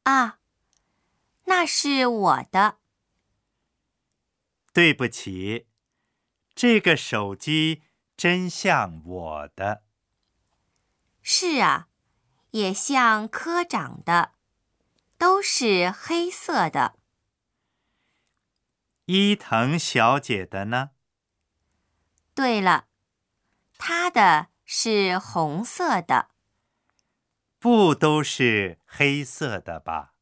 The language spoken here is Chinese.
啊，那是我的。 对不起，这个手机真像我的。 是啊，也像科长的，都是黑色的。 伊藤小姐的呢？ 对了，她的是红色的。 不都是黑色的吧？